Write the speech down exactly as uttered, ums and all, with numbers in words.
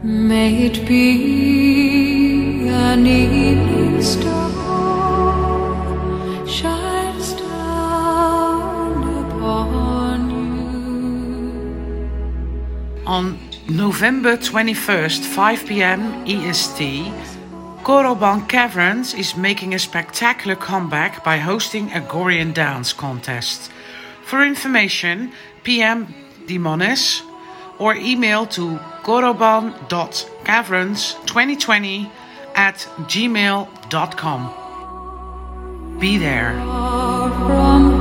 May it be an evening star shines down upon you. On November twenty-first, five p.m. E S T, Koroban Caverns is making a spectacular comeback by hosting a Gorian dance contest. For information, P M Dimonis or email to koroban dot caverns twenty twenty at gmail dot com. Be there. From